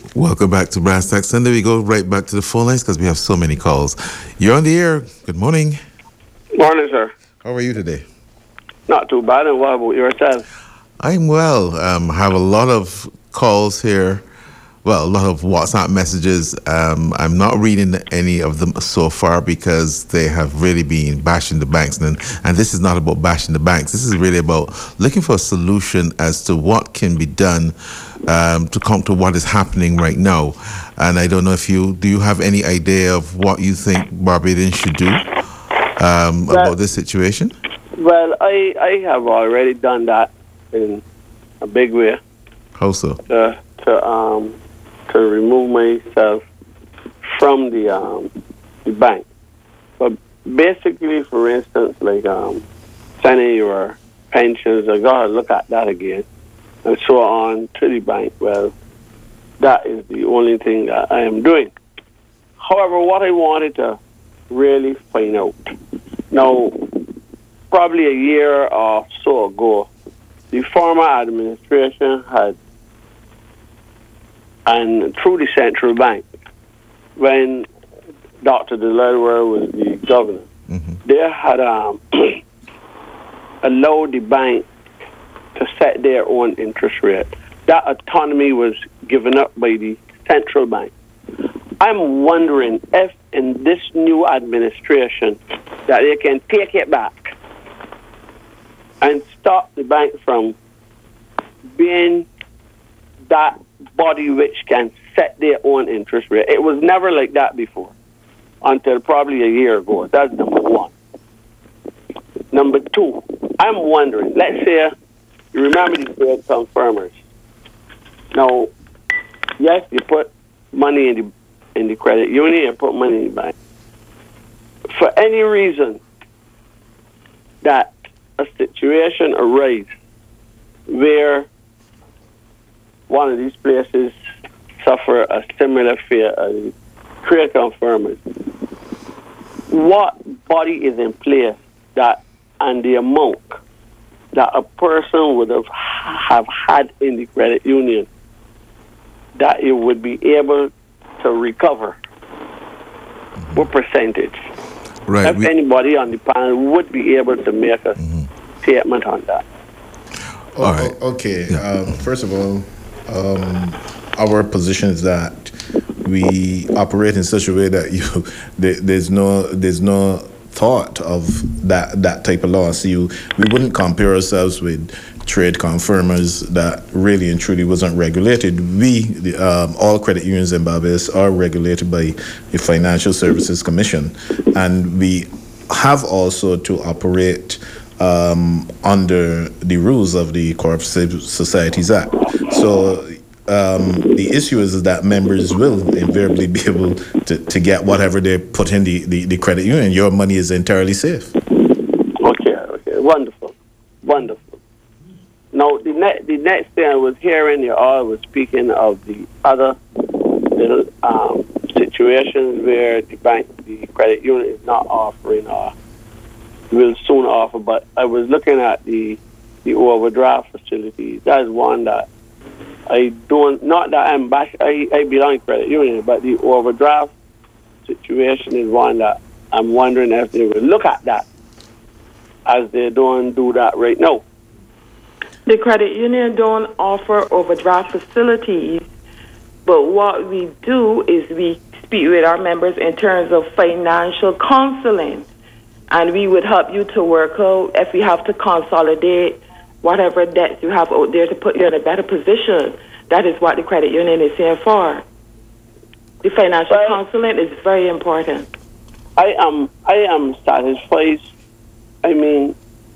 Welcome back to Brass Tack Sunday. We go right back to the phone lines because we have so many calls. You're on the air. Good morning. Morning, sir. How are you today? Not too bad. And what about yourself? I'm well. I have a lot of calls here. Well, a lot of WhatsApp messages. I'm not reading any of them so far because they have really been bashing the banks. And this is not about bashing the banks. This is really about looking for a solution as to what can be done to come to what is happening right now. And I don't know if do you have any idea of what you think Barbadians should do about this situation? Well, I have already done that in a big way. How so? To remove myself from the bank. But basically, for instance, like sending your pensions, I got to look at that again, and so on to the bank. Well, that is the only thing that I am doing. However, what I wanted to really find out, now, probably a year or so ago, the former administration had, and through the central bank, when Dr. Delaware was the governor, they had allowed the bank to set their own interest rate. That autonomy was given up by the central bank. I'm wondering if in this new administration that they can take it back and stop the bank from being that body which can set their own interest rate. It was never like that before, until probably a year ago. That's number one. Number two, I'm wondering, let's say you remember the trade confirmers. Now, yes, you put money in the credit union and put money in the bank. For any reason that a situation arises where one of these places suffer a similar fate as trade confirmers, what body is in place that and the amount that a person would have had in the credit union that it would be able to recover? What percentage? Right. If anybody on the panel would be able to make a statement on that. All right. Okay. First of all, our position is that we operate in such a way that there's no thought of that type of law. So we wouldn't compare ourselves with trade confirmers that really and truly wasn't regulated. All credit unions in Barbados are regulated by the Financial Services Commission, and we have also to operate under the rules of the Cooperative Societies Act. So the issue is that members will invariably be able to get whatever they put in the credit union. Your money is entirely safe. Okay, wonderful. Now, the next thing I was hearing, you all was speaking of the other situations where the credit union is not offering or will soon offer, but I was looking at the overdraft facility. That is one that I don't, not that I'm back, I belong to credit union, but the overdraft situation is one that I'm wondering if they will look at that, as they don't do that right now. The credit union don't offer overdraft facilities, but what we do is we speak with our members in terms of financial counseling, and we would help you to work out if we have to consolidate whatever debts you have out there to put you in a better position. That is what the credit union is here for. The financial counseling is very important. I am satisfied. I mean,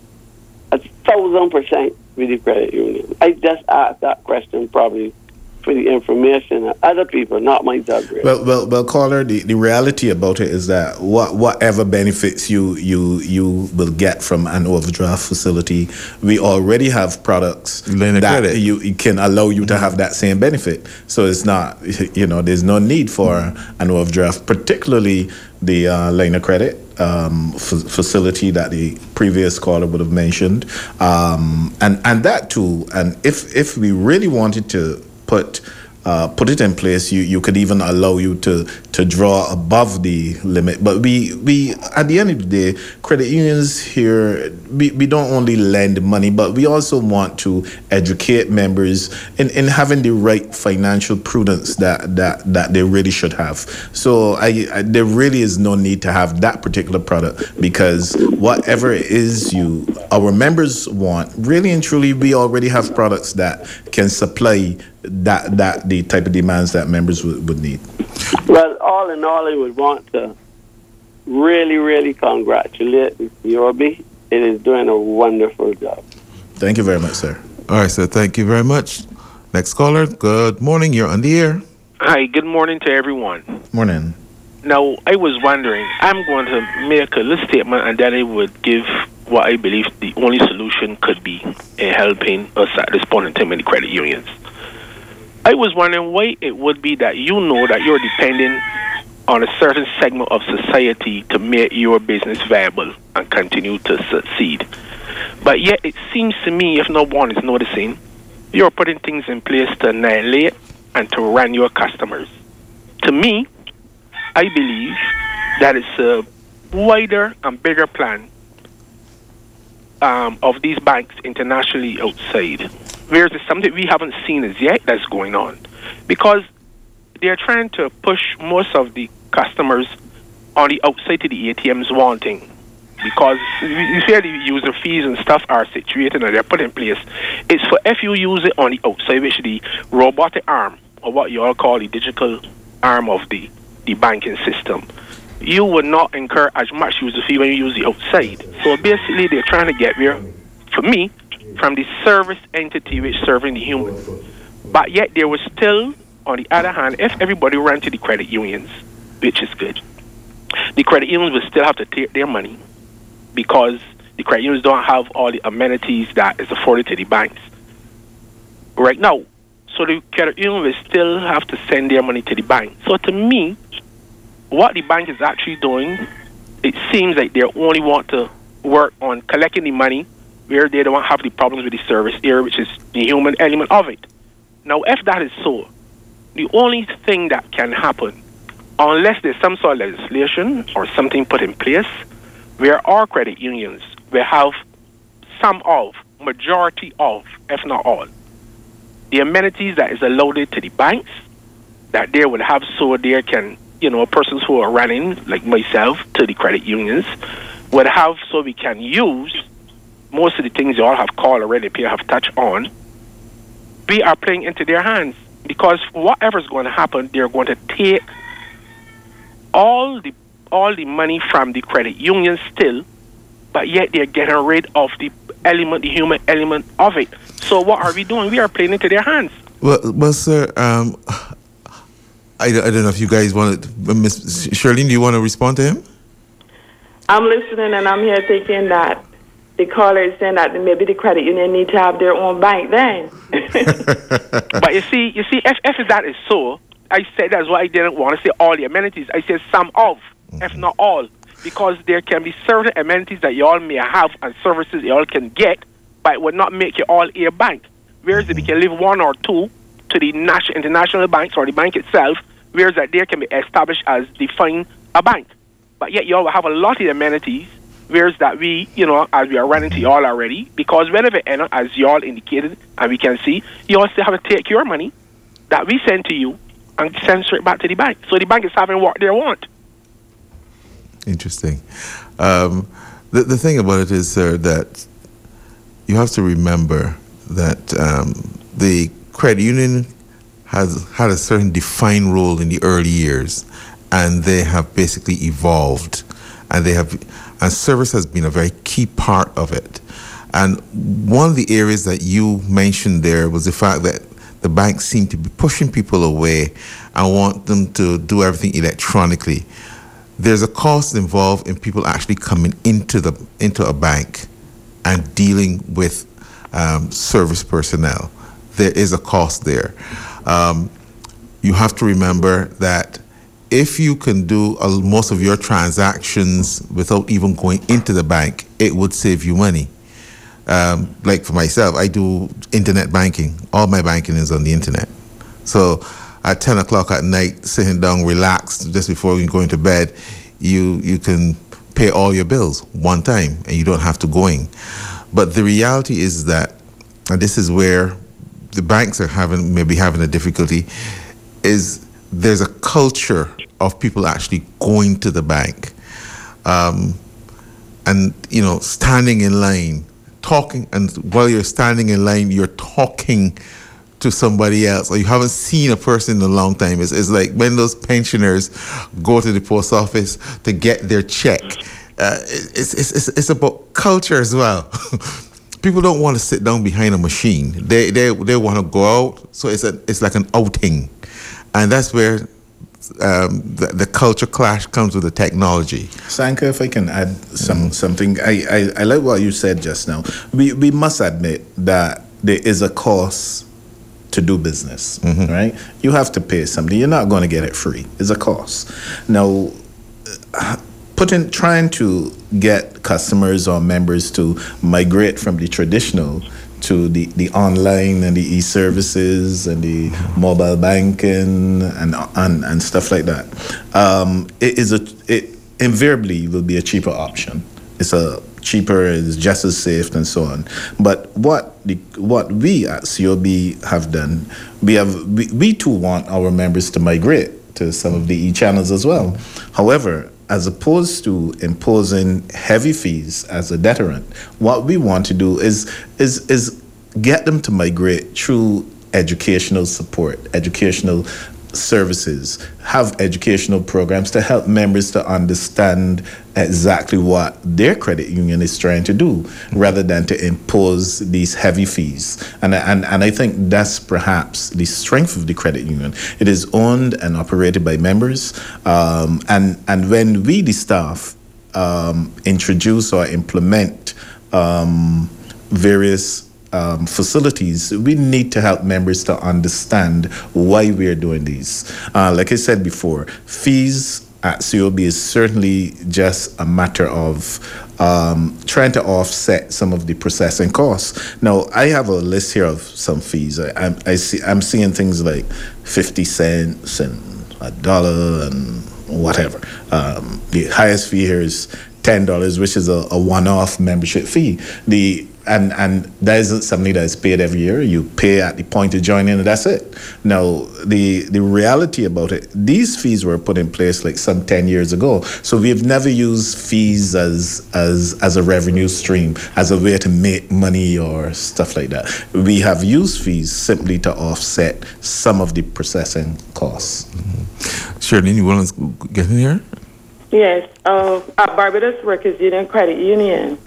1,000% with the credit union. I just asked that question probably for the information of other people, not myself. Really. Well, caller, the reality about it is that whatever benefits you will get from an overdraft facility, we already have products that you can allow you to have that same benefit. So it's not, there's no need for an overdraft, particularly the line of credit facility that the previous caller would have mentioned, and that too. And if we really wanted to put put it in place, you could even allow you to draw above the limit. But we at the end of the day, credit unions here, we don't only lend money, but we also want to educate members in having the right financial prudence that they really should have. So there really is no need to have that particular product, because whatever it is our members want, really and truly, we already have products that can supply that the type of demands that members would need. Well, all in all, I would want to really, really congratulate UOB. It is doing a wonderful job. Thank you very much, sir. All right, sir. Thank you very much. Next caller. Good morning. You're on the air. Hi. Good morning to everyone. Morning. Now, I was wondering, I'm going to make a little statement, and then I would give what I believe the only solution could be in helping us at this point in time in the credit unions. I was wondering why it would be that you know that you're depending on a certain segment of society to make your business viable and continue to succeed. But yet it seems to me, if no one is noticing, you're putting things in place to annihilate and to run your customers. To me, I believe that it's a wider and bigger plan of these banks internationally outside. Whereas it's something we haven't seen as yet that's going on. Because they're trying to push most of the customers on the outside to the ATMs wanting. Because you see the user fees and stuff are situated and they're put in place. It's for if you use it on the outside, which is the robotic arm, or what you all call the digital arm of the banking system, you would not incur as much user fee when you use the outside. So basically they're trying to get there, for me, from the service entity which serving the human. But yet there was still, on the other hand, if everybody ran to the credit unions, which is good, the credit unions will still have to take their money because the credit unions don't have all the amenities that is afforded to the banks right now. So the credit union will still have to send their money to the bank. So to me, what the bank is actually doing, it seems like they only want to work on collecting the money where they don't have the problems with the service area, which is the human element of it. Now, if that is so, the only thing that can happen, unless there's some sort of legislation or something put in place, where our credit unions will have some of, majority of, if not all, the amenities that is allowed to the banks, that they would have so they can, persons who are running, like myself, to the credit unions, would have so we can use most of the things you all have called already, people have touched on, we are playing into their hands. Because whatever's going to happen, they're going to take all the money from the credit union still, but yet they're getting rid of the human element of it. So what are we doing? We are playing into their hands. Well, sir, I don't know if you guys want to, Miss Shirley, do you want to respond to him? I'm listening, and I'm here thinking that the caller is saying that maybe the credit union need to have their own bank then. But you see, if that is so, I said that's why I didn't want to say all the amenities. I said some of, if not all, because there can be certain amenities that you all may have and services you all can get, but it would not make you all a bank. Whereas if you can leave one or two to the international banks or the bank itself, whereas that there can be established as define a bank. But yet you all have a lot of amenities, whereas that we, as we are running to y'all already, because whenever, as y'all indicated, and we can see, you all still have to take your money that we send to you and send straight back to the bank. So the bank is having what they want. Interesting. The thing about it is, sir, that you have to remember that the credit union has had a certain defined role in the early years, and they have basically evolved, and service has been a very key part of it. And one of the areas that you mentioned there was the fact that the banks seem to be pushing people away and want them to do everything electronically. There's a cost involved in people actually coming into a bank and dealing with service personnel. There is a cost there. You have to remember that if you can do most of your transactions without even going into the bank, it would save you money. Like for myself, I do internet banking. All my banking is on the internet. So at 10 o'clock at night, sitting down, relaxed, just before you go into bed, you can pay all your bills one time and you don't have to go in. But the reality is that, and this is where the banks are maybe having a difficulty, is there's a culture of people actually going to the bank. And, standing in line, talking, and while you're standing in line, you're talking to somebody else, or you haven't seen a person in a long time. It's like when those pensioners go to the post office to get their check. It's about culture as well. People don't want to sit down behind a machine. They want to go out. So it's like an outing, and that's where the culture clash comes with the technology. Sanka, if I can add something, I like what you said just now. We must admit that there is a cost to do business, right? You have to pay something. You're not going to get it free. It's a cost. Now, trying to get customers or members to migrate from the traditional to the online and the e-services and the mobile banking and stuff like that, it invariably will be a cheaper option. It's just as safe and so on. But what we at COB have done, we too want our members to migrate to some of the e-channels as well. However, as opposed to imposing heavy fees as a deterrent, what we want to do is get them to migrate through educational support, educational services, have educational programs to help members to understand exactly what their credit union is trying to do, rather than to impose these heavy fees. And I think that's perhaps the strength of the credit union. It is owned and operated by members, and when we, the staff, introduce or implement various facilities, we need to help members to understand why we're doing these. Like I said before, fees at COB is certainly just a matter of trying to offset some of the processing costs. Now, I have a list here of some fees. I'm seeing things like 50 cents and $1 and whatever. The highest fee here is $10, which is a one-off membership fee. And that isn't something that is paid every year. You pay at the point of joining, and that's it. Now, the reality about it, these fees were put in place like some 10 years ago. So we've never used fees as a revenue stream, as a way to make money or stuff like that. We have used fees simply to offset some of the processing costs. Shirley, you want to get in here? Yes. At Barbados Workers Union Credit Union,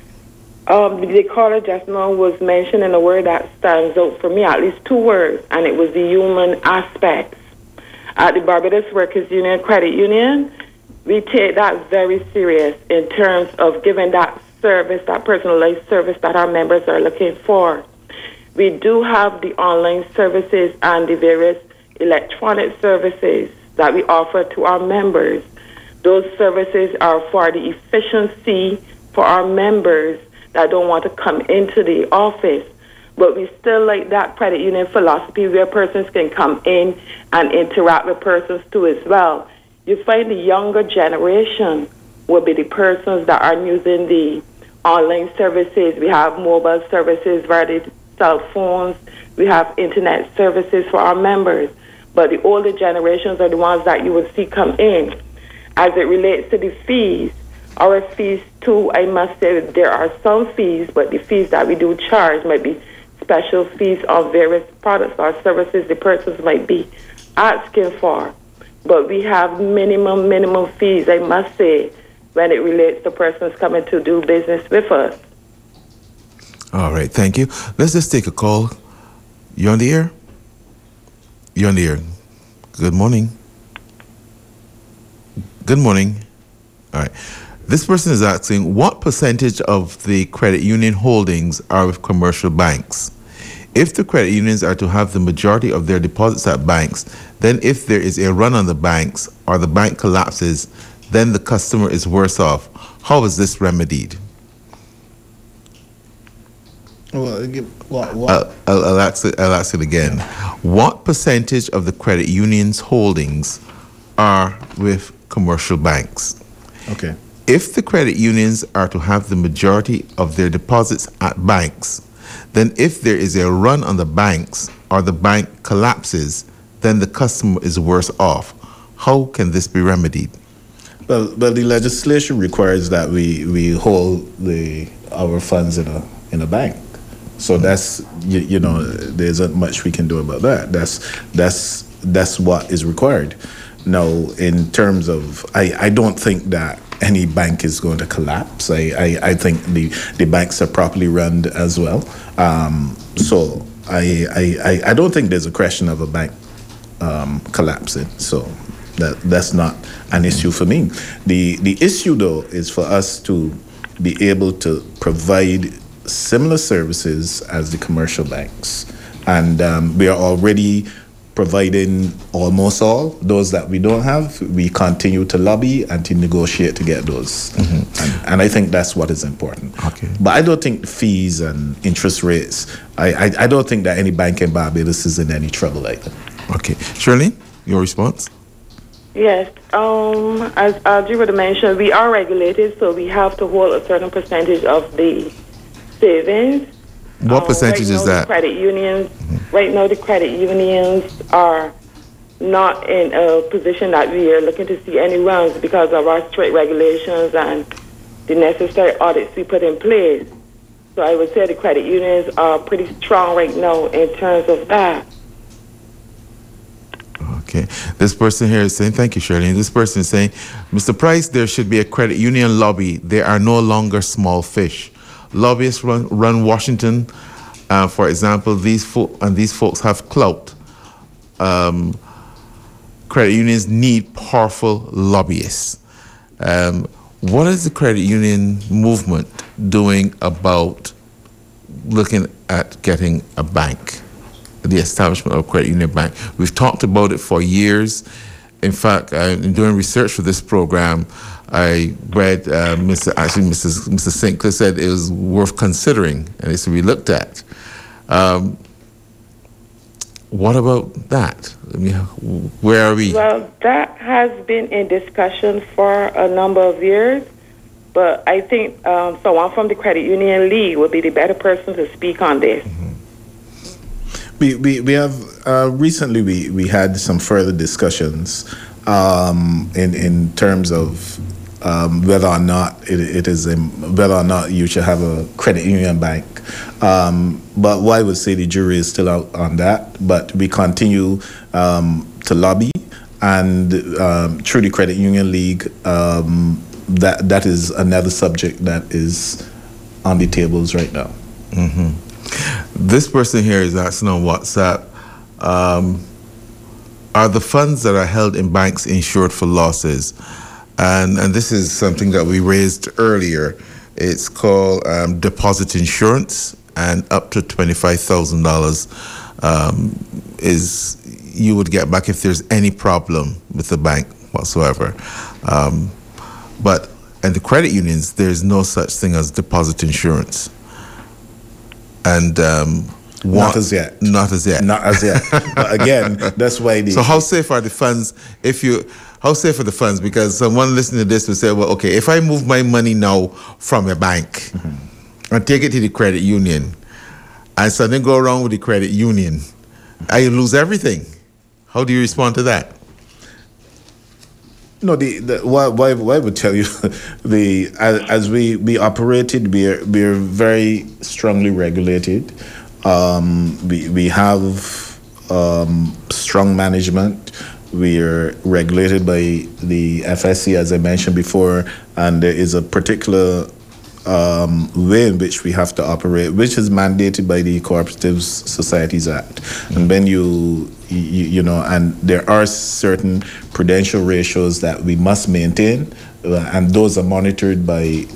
the caller just now was mentioning a word that stands out for me, at least two words, and it was the human aspects. At the Barbados Workers Union Credit Union, we take that very serious in terms of giving that service, that personalized service that our members are looking for. We do have the online services and the various electronic services that we offer to our members. Those services are for the efficiency for our members that don't want to come into the office. But we still like that credit union philosophy where persons can come in and interact with persons too as well. You find the younger generation will be the persons that are using the online services. We have mobile services via the cell phones. We have internet services for our members. But the older generations are the ones that you will see come in. As it relates to the fees, our fees too, I must say that there are some fees, but the fees that we do charge might be special fees on various products or services the persons might be asking for. But we have minimum fees, I must say, when it relates to persons coming to do business with us. All right, thank you. Let's just take a call. You on the air? You're on the air. Good morning. Good morning. All right. This person is asking, what percentage of the credit union holdings are with commercial banks? If the credit unions are to have the majority of their deposits at banks, then if there is a run on the banks or the bank collapses, then the customer is worse off. How is this remedied? I'll ask it again. What percentage of the credit union's holdings are with commercial banks? Okay. If the credit unions are to have the majority of their deposits at banks, then if there is a run on the banks or the bank collapses, then the customer is worse off. How can this be remedied? Well, the legislation requires that we hold our funds in a bank. So that's there isn't much we can do about that. That's what is required. Now, in terms of, I don't think that any bank is going to collapse. I think the banks are properly run as well. So I don't think there's a question of a bank collapsing. So that's not an issue for me. The issue though is for us to be able to provide similar services as the commercial banks, and we are already providing almost all. Those that we don't have, we continue to lobby and to negotiate to get those. And I think that's what is important. Okay. But I don't think fees and interest rates, I don't think that any bank in Barbados is in any trouble either. Okay. Shirley, your response? Yes. As Audrey would have mentioned, we are regulated, so we have to hold a certain percentage of the savings. What percentage is that? Right now, the credit unions are not in a position that we are looking to see any runs because of our strict regulations and the necessary audits we put in place. So I would say the credit unions are pretty strong right now in terms of that. Okay. This person here is saying, thank you, Shirley. This person is saying, Mr. Price, there should be a credit union lobby. They are no longer small fish. Lobbyists run Washington. For example, these folks have clout. Credit unions need powerful lobbyists. What is the credit union movement doing about looking at getting a bank, the establishment of a credit union bank? We've talked about it for years. In fact, in doing research for this program, I read Mr. Sinclair said it was worth considering and it's to be looked at. What about that? I mean, where are we? Well, that has been in discussion for a number of years, but I think someone from the Credit Union League would be the better person to speak on this. We have recently we had some further discussions in terms of whether or not whether or not you should have a credit union bank. But what I would say, the jury is still out on that. But we continue to lobby, and through the Credit Union League, that is another subject that is on the tables right now. This person here is asking on WhatsApp, are the funds that are held in banks insured for losses? And this is something that we raised earlier. It's called deposit insurance, and up to $25,000 is you would get back if there's any problem with the bank whatsoever. But in the credit unions, there's no such thing as deposit insurance. And not as yet. Not as yet. Not as yet. But again, that's why So how safe are the funds how safe are the funds? Because someone listening to this will say, well, okay, if I move my money now from a bank and take it to the credit union and something go wrong with the credit union, I lose everything. How do you respond to that? No, what I would tell you, as we operated, we are very strongly regulated. We have strong management. We are regulated by the FSC, as I mentioned before, and there is a particular way in which we have to operate, which is mandated by the Cooperative Societies Act. And when you know, and there are certain prudential ratios that we must maintain, and those are monitored by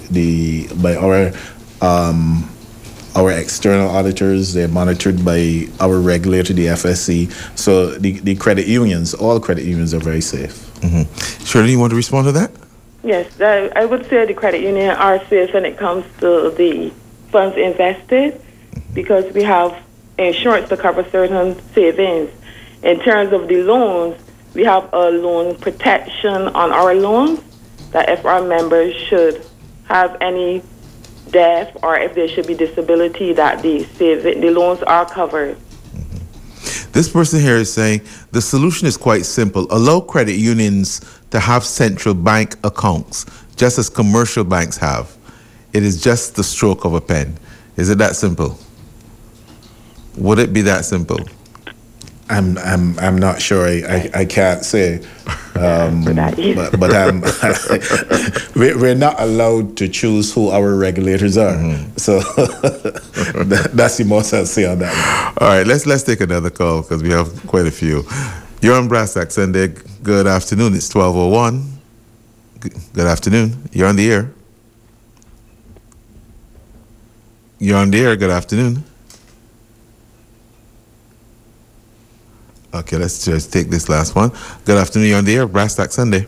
our external auditors. They're monitored by our regulator, the FSC. So the credit unions, all credit unions, are very safe. Shirley, you want to respond to that? Yes, I would say the credit union are safe when it comes to the funds invested. because we have insurance to cover certain savings. In terms of the loans, we have a loan protection on our loans that if our members should have any death or if there should be disability, that the loans are covered. This person here is saying the solution is quite simple. Allow credit unions to have central bank accounts, just as commercial banks have. It is just the stroke of a pen. Is it that simple? Would it be that simple? I'm not sure. I can't say. But we're not allowed to choose who our regulators are. So that's the most I'll say on that one. All right, let's take another call because we have quite a few. You're on Brassac Sunday. Good afternoon. It's 12:01. Good afternoon. You're on the air. You're on the air. Good afternoon. Okay, let's just take this last one. Good afternoon, you're on the air, Brassac Sunday.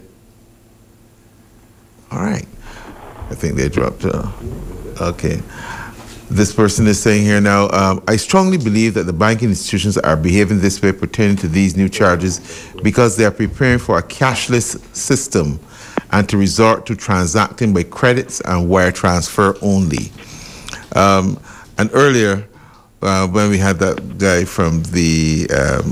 All right. I think they dropped. Okay. This person is saying here now, I strongly believe that the banking institutions are behaving this way pertaining to these new charges because they are preparing for a cashless system and to resort to transacting by credits and wire transfer only. And earlier, when we had that guy from the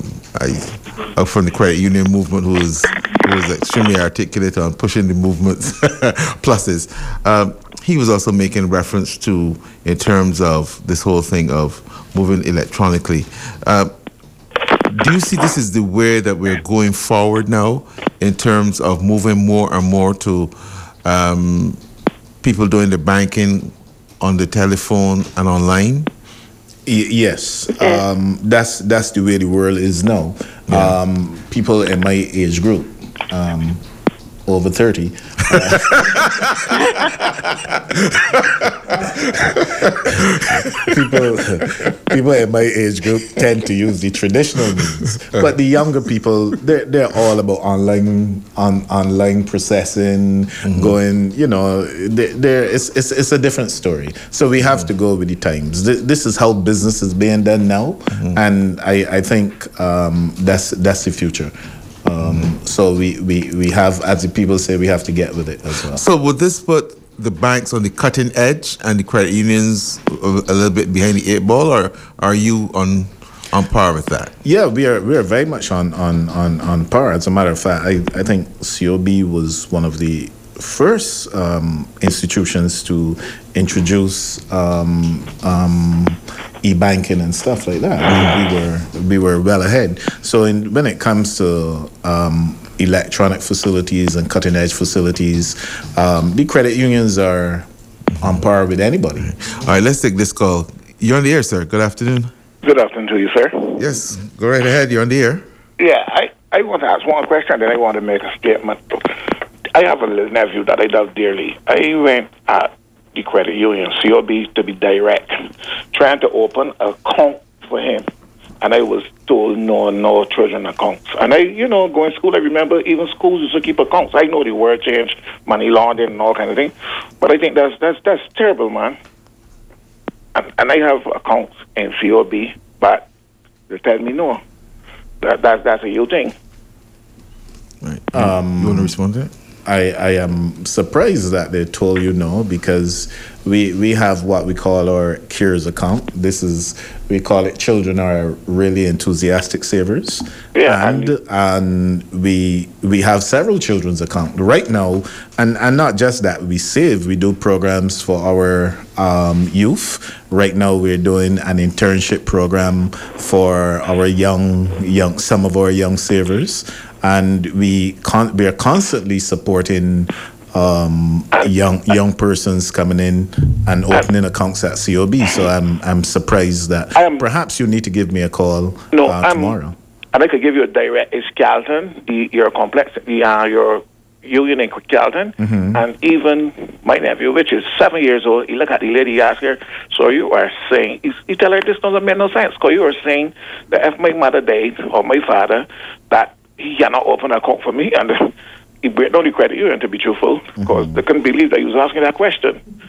credit union movement who was extremely articulate on pushing the movement's pluses, he was also making reference to in terms of this whole thing of moving electronically. Do you see this is the way that we're going forward now in terms of moving more and more to people doing the banking on the telephone and online? Yes, that's the way the world is now. People in my age group, over 30. People in my age group tend to use the traditional means, but the younger people, they're all about online processing, going. It's a different story. So we have to go with the times. This is how business is being done now, and I think that's the future. So we have, as the people say, we have to get with it as well. So would this put the banks on the cutting edge and the credit unions a little bit behind the eight ball, or are you on par with that? Yeah, we are very much on par. As a matter of fact, I think COB was one of the first institutions to introduce e-banking and stuff like that. We were well ahead. So when it comes to electronic facilities and cutting edge facilities, the credit unions are on par with anybody. All right, let's take this call. You're on the air, sir. Good afternoon. Good afternoon to you, sir. Yes, go right ahead. You're on the air. Yeah, I want to ask one question, then I want to make a statement. I have a little nephew that I love dearly. I went at the credit union, COB, to be direct, trying to open an account for him. And I was told no children accounts. And going to school, I remember even schools used to keep accounts. I know the word change, money laundering and all kind of thing. But I think that's terrible, man. And I have accounts in COB, but they tell me no. That's a huge thing. Right. You want to respond to it? I am surprised that they told you no, because we have what we call our Cures account. We call it children are really enthusiastic savers. Yeah, and we have several children's accounts right now, and not just that, we save. We do programs for our youth. Right now we're doing an internship program for our some of our young savers. And we are constantly supporting young persons coming in and opening accounts at COB. So I'm surprised that perhaps you need to give me a call tomorrow. And I could give you a direct. It's Carlton, your complex, your union in Carlton, and even my nephew, which is 7 years old. He look at the lady, he asked her, so you are saying, you tell her this doesn't make no sense, because you are saying that if my mother died or my father, that he cannot open an account for me, and he break down the credit union, to be truthful, because they couldn't believe that he was asking that question.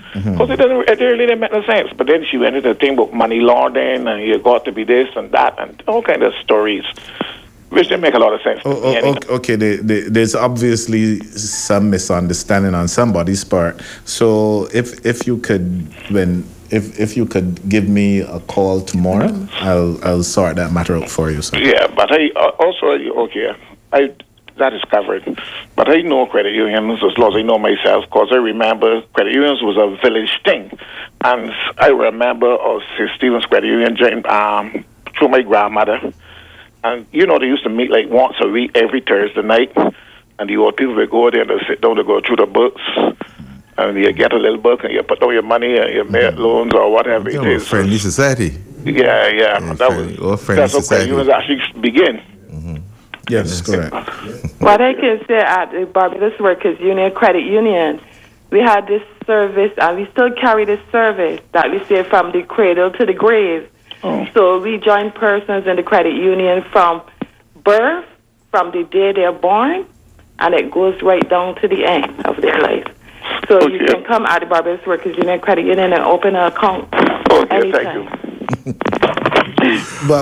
Because it really didn't make no sense. But then she went into the thing about money laundering, and you got to be this and that, and all kind of stories, which didn't make a lot of sense. Okay, there's obviously some misunderstanding on somebody's part. So if you could, if you could give me a call tomorrow, I'll sort that matter out for you, sir. Yeah, but I also that is covered. But I know credit unions as long as I know myself, because I remember credit unions was a village thing, and I remember St. Stephen's Credit Union through my grandmother, and they used to meet like once a week every Thursday night, and the old people would go there and they sit down to go through the books. And you get a little book and you put down your money and you make loans or whatever it is. Friendly society. Yeah. That's how credit unions actually begin. Yes, correct. What I can say at the Barbados Workers Union Credit Union, we had this service, and we still carry this service that we say from the cradle to the grave. So we join persons in the credit union from birth, from the day they're born, and it goes right down to the end of their life. So you can come at the Barbados Workers Union Credit Union and open an account anytime. Thank you. Well,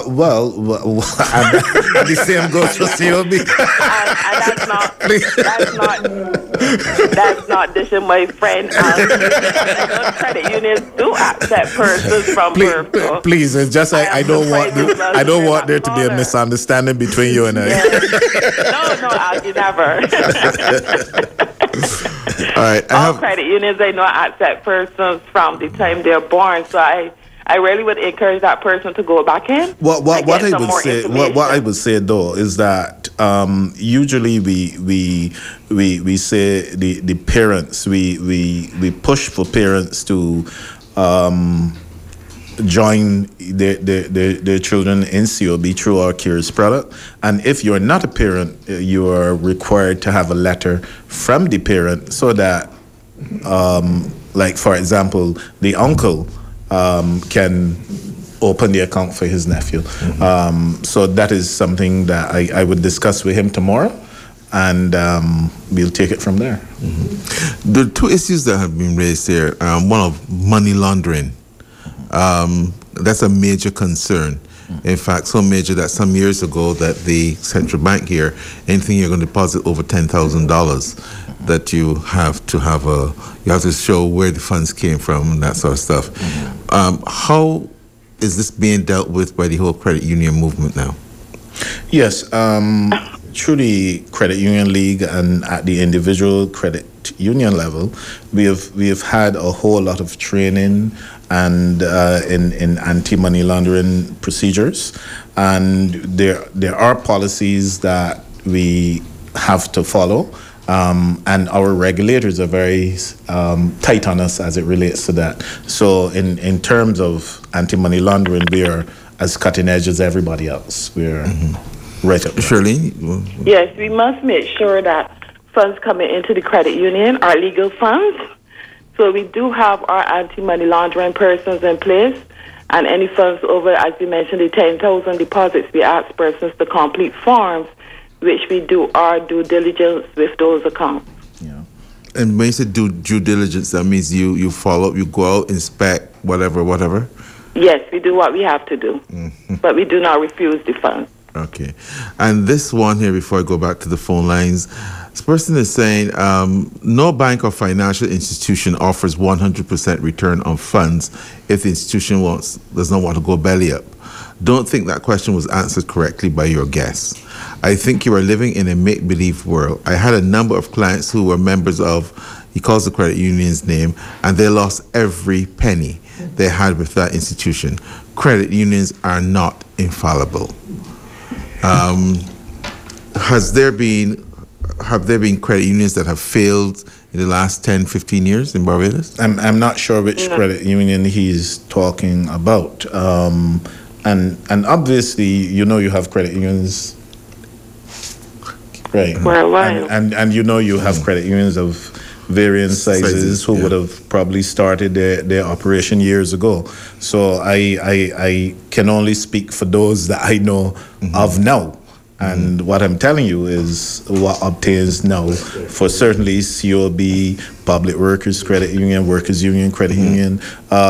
the same goes for COB. and that's not dishing my friend out. Credit unions do accept persons from birth. So please, it's just I don't want there to be a misunderstanding between you and I. Yes. No, I'll never. All right. All credit unions, they not accept persons from the time they're born. So I really would encourage that person to go back in. What I would say though is that usually we say the parents we push for parents to join their children in COB through our Cures product. And if you're not a parent, you are required to have a letter from the parent so that, like for example, the uncle can open the account for his nephew. So that is something that I would discuss with him tomorrow, and we'll take it from there. The two issues that have been raised here, one of money laundering. That's a major concern. In fact, so major that some years ago that the central bank here, anything you're going to deposit over $10,000, that you have to show where the funds came from and that sort of stuff. How is this being dealt with by the whole credit union movement now? Yes, through the Credit Union League and at the individual credit union level, we have had a whole lot of training and in anti-money laundering procedures, and there are policies that we have to follow, and our regulators are very tight on us as it relates to that. So in terms of anti-money laundering, we are as cutting edge as everybody else. We're right up there. Shirley? Yes, we must make sure that funds coming into the credit union are legal funds. So we do have our anti-money laundering persons in place, and any funds over, as you mentioned, the 10,000 deposits, we ask persons to complete forms, which we do our due diligence with those accounts. Yeah. And when you say due diligence, that means you follow up, you go out, inspect, whatever? Yes, we do what we have to do, but we do not refuse the funds. Okay. And this one here, before I go back to the phone lines, this person is saying, no bank or financial institution offers 100% return on funds if the institution does not want to go belly up. Don't think that question was answered correctly by your guest. I think you are living in a make-believe world. I had a number of clients who were members of, he calls the credit union's name, and they lost every penny they had with that institution. Credit unions are not infallible. Have there been credit unions that have failed in the last 10, 15 years in Barbados? I'm not sure which credit union he's talking about. And obviously, you have credit unions, right? Worldwide. And you have credit unions of varying sizes who would have probably started their operation years ago. So I can only speak for those that I know of now. And what I'm telling you is what obtains now for certainly COB, Public Workers Credit Union, Workers Union Credit Union.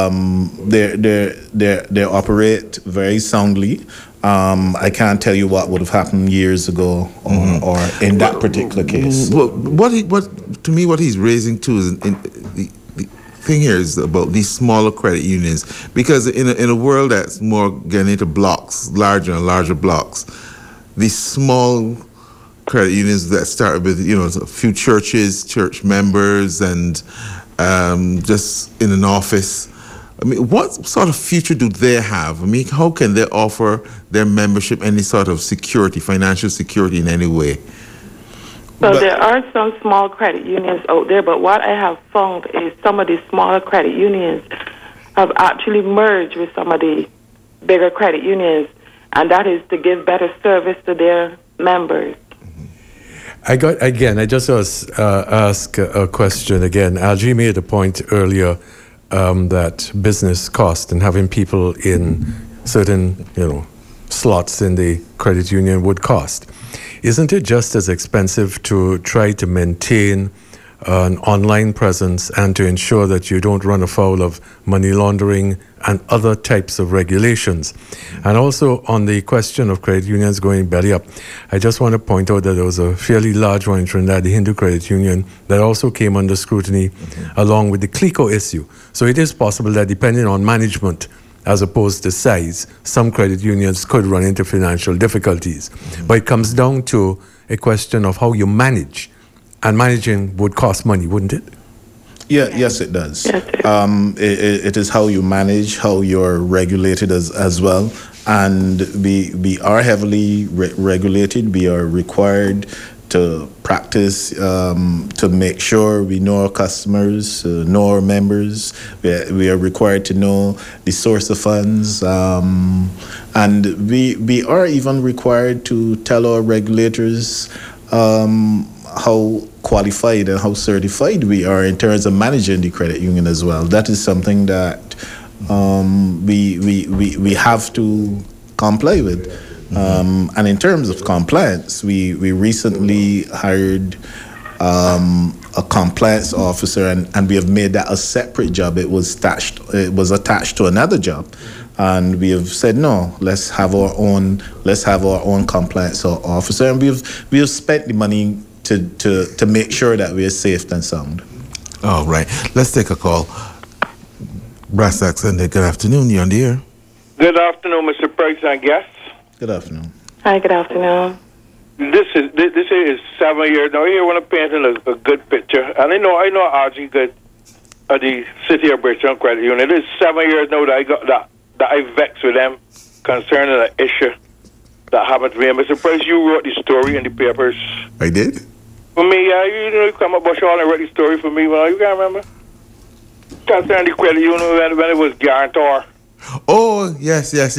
They operate very soundly. I can't tell you what would have happened years ago or in that particular case. What to me, what he's raising too is the thing here is about these smaller credit unions, because in a world that's more getting into blocks, larger and larger blocks, these small credit unions that started with a few churches, church members, and just in an office. I mean, what sort of future do they have? I mean, how can they offer their membership any sort of security, financial security in any way? So there are some small credit unions out there, but what I have found is some of the smaller credit unions have actually merged with some of the bigger credit unions, and that is to give better service to their members. I just was ask a question again. Algie made a point earlier that business cost and having people in certain, slots in the credit union would cost. Isn't it just as expensive to try to maintain an online presence and to ensure that you don't run afoul of money laundering and other types of regulations? And also on the question of credit unions going belly up, I just want to point out that there was a fairly large one in Trinidad, the Hindu Credit Union, that also came under scrutiny along with the CLICO issue. So it is possible that depending on management as opposed to size, some credit unions could run into financial difficulties. But it comes down to a question of how you manage. And managing would cost money, wouldn't it? Yeah, yes, it does. It is how you manage, how you're regulated as well. And we are heavily regulated. We are required to practice to make sure we know our customers, know our members. We are required to know the source of funds. And we are even required to tell our regulators how qualified and how certified we are in terms of managing the credit union as well. That is something that we have to comply with. And in terms of compliance, we recently hired a compliance officer, and we have made that a separate job. It was attached to another job. And we have said, no, let's have our own compliance officer. And we have spent the money to make sure that we are safe and sound. All right. Let's take a call. Brass Sunday, good afternoon. You're on the air. Good afternoon, Mr. Price and guests. Good afternoon. Hi, good afternoon. This is 7 years now. Here when I'm painting a good picture. And I know RG good at the City of Bridgetown Credit Union. It is 7 years now that I vexed with them concerning the issue that happened to me. And Mr. Price, you wrote the story in the papers. I did? For me, you come up Bush Hall and wrote the story for me. Well, you can't remember? Concerning the credit union when it was guarantor. Oh, yes. All I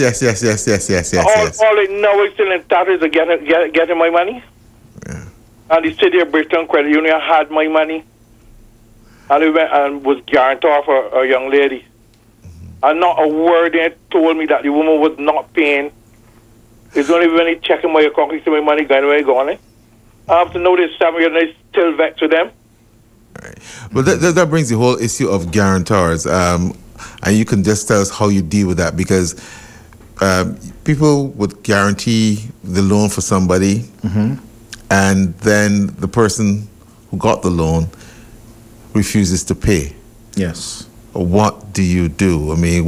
know is still in tatters of getting my money. Yeah. And the City of Bridgetown Credit Union had my money. And we went and was guarantor for a young lady. And not a word they told me that the woman was not paying. It's only when they checking my account, they see my money going away, gone. I have to know this 7 years and I still vexed with them. Right. Well, that brings the whole issue of guarantors. And you can just tell us how you deal with that, because people would guarantee the loan for somebody, and then the person who got the loan refuses to pay. Yes. What do you do? I mean,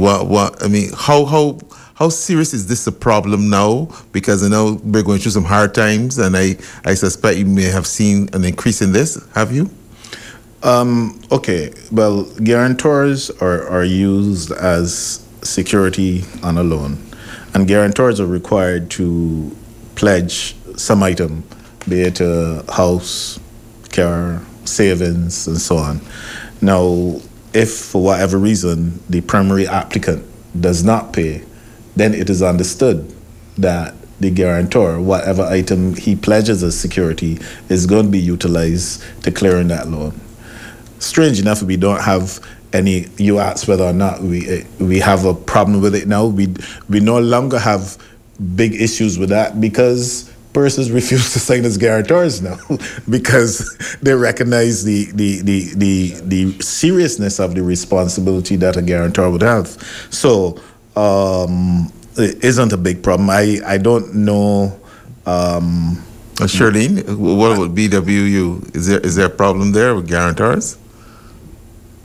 how serious is this a problem now? Because I know we're going through some hard times, and I suspect you may have seen an increase in this. Have you? Okay. Well, guarantors are used as security on a loan, and guarantors are required to pledge some item, be it a house, car, savings, and so on. Now, if for whatever reason the primary applicant does not pay, then it is understood that the guarantor, whatever item he pledges as security, is going to be utilized to clearing that loan. Strange enough, we don't have any. You asked whether or not we have a problem with it now. We no longer have big issues with that, because purses refuse to sign as guarantors now because they recognize the seriousness of the responsibility that a guarantor would have. So it isn't a big problem. I don't know. Charlene, what about BWU? Is there a problem there with guarantors?